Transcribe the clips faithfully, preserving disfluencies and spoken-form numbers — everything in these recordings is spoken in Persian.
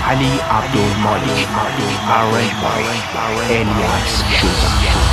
علی عبدالمالک، arranged by الیاس شوزان.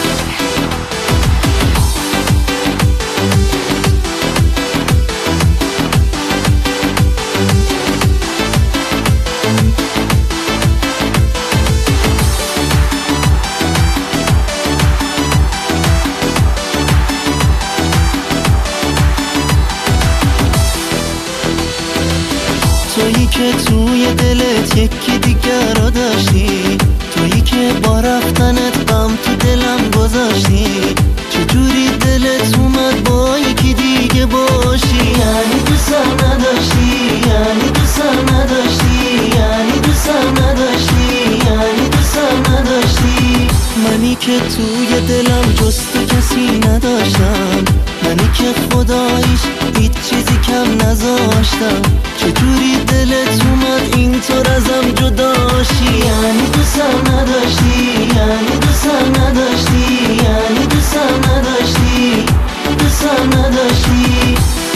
تویی که توی دلت یکی دیگر رو داشتی، تویی که با رفتنت غم تو دلم گذاشتی. چجوری دلت اومد با یکی دیگه باشی؟ یعنی دوستم نداشتی، یعنی دوستم نداشتی، یعنی دوستم نداشتی، یعنی دوستم نداشتی. منی که توی دلم جز تو کسی نداشتم، منی که خداییش هیچ چیزی کم نذاشتم. چجوری دلت اومد اینطور ازم جداشی؟ یعنی دوستم نداشتی، یعنی دوستم نداشتی، یعنی دوستم نداشتی، دوستم نداشتی.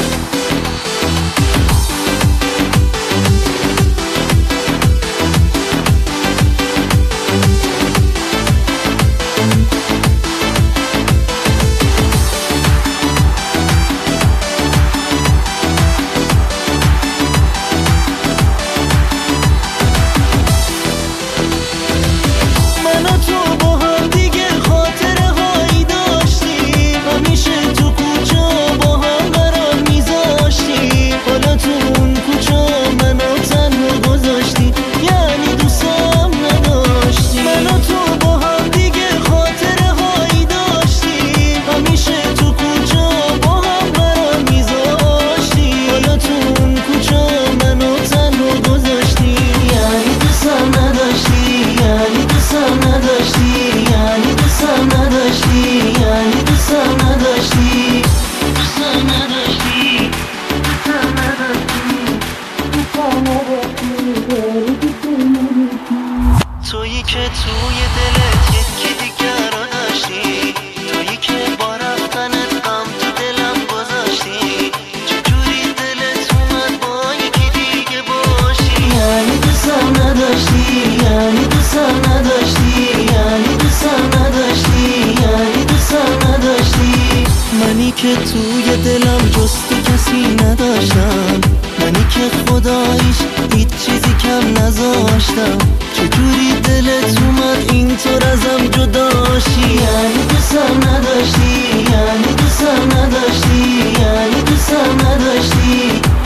تویی که توی دلت یکی دیگر رو داشتی، تویی که با رفتنت غم تو دلم گذاشتی. چجوری دلت اومد با یکی دیگه باشی؟ یعنی دوستم نداشتی، یعنی دوستم نداشتی، یعنی دوستم نداشتی، یعنی دوستم نداشتی. منی که توی دلم جز تو کسی نداشتم، منی که خداییش هیچ چیزی کم نذاشتم. چجوری دلت اومد اینطور ازم جداشی؟ یعنی دوستم نداشتی، یعنی دوستم نداشتی، یعنی دوستم نداشتی،